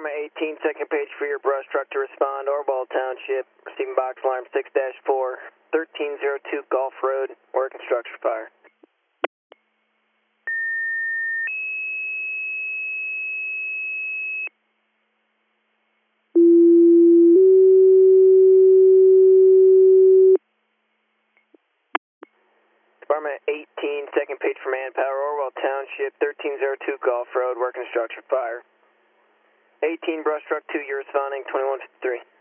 Department 18, second page for your brush truck to respond, Orwell Township, receiving box alarm 6-4, 1302 Gulf Road, working structure fire. Department 18, second page for manpower, Orwell Township, 1302 Gulf Road, working structure fire. 18 brush truck 2, you're responding, 2153.